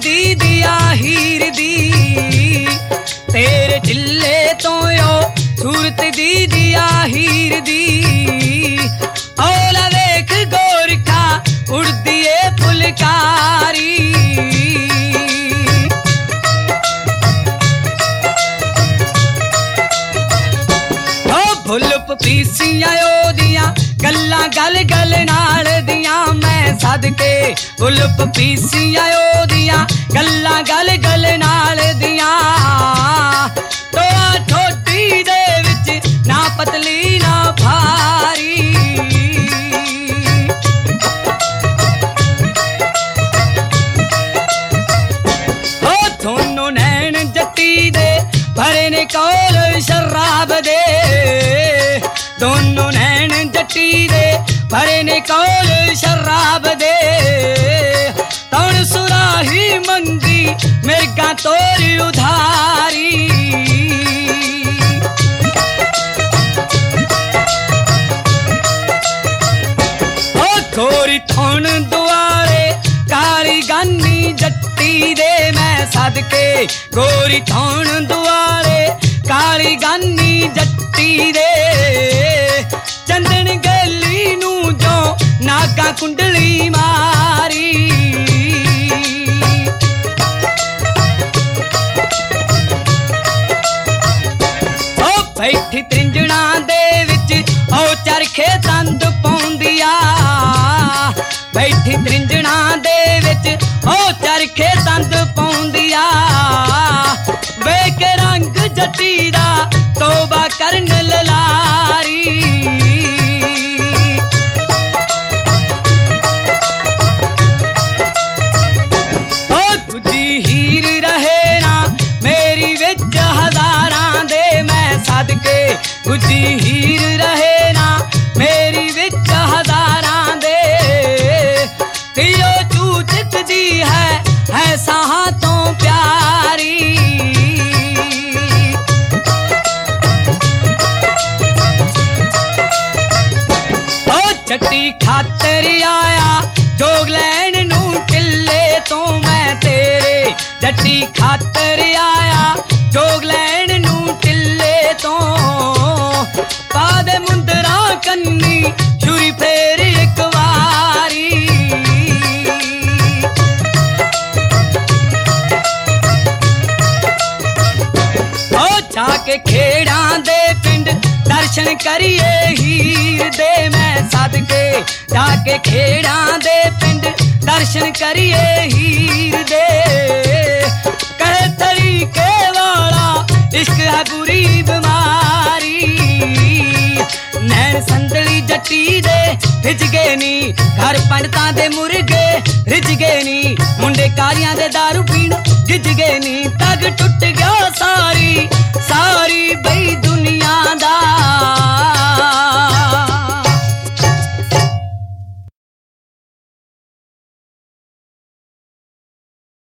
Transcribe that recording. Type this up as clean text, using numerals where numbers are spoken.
दीदिया हीर दी तेरे चिल्ले तो यो सूरत दीदिया हीर दी औला वेख गोरखा उड़दी ए फुलकारी भुलप पीसियां ओदियां गल्लां गल गल नाल दियां मैं सदके भुलप पीसियां ओदियां गल्लां गल गल नाल दियां तोआ ठोडी दे विच ना पतली ना भारी ओ दोनों नैन जट्टी दे भरे ने कौल शराब दे दोनों नैन जट्टी दे भरे ने कौल शराब दे तौण सुराही मंगी मिर्गा तोरी उधारी ओ गोरी थौण दुआरे काली गानी जट्टी दे मैं सदके गोरी थौण दुआरे काली गानी जट्टी दे चंदन गली नू जो नागा कुंडली मारी ओ बैठी त्रिंजणा दे विच ओ चरखे तंद पौंदिया बैठी त्रिंजणा दे विच ओ चरखे तंद पौंदिया वेख रंग जट्टी दा तोबा करन ललारी ओ तुझी हीर रहे ना मेरी विच हजारां दे मैं सदके तुझी हीर रहे ना मेरी विच हजारां दे तियो चूचत दी है साहा तो प्यारी जट्टी खातर आया जोग लैन नू किले तो मैं तेरे जट्टी खातर आया जोग लैन नू किले तो पादे मुंदरा कन्नी छुरी फेर एक वारी ओ जाके खेड़ा दे पिंड दर्शन करिए हीर दे मैं सदके जाके खेड़ा दे पिंड दर्शन करिए हीर दे कहे तरीके वाला इश्क है बुरी बीमारी नैन संदली जट्टी दे रिज गए नी घर पंडतां दे मुर्गे रिज गए नी मुंडे कारियां दे दारू पीण गिज गए नी तग टुट गया सारी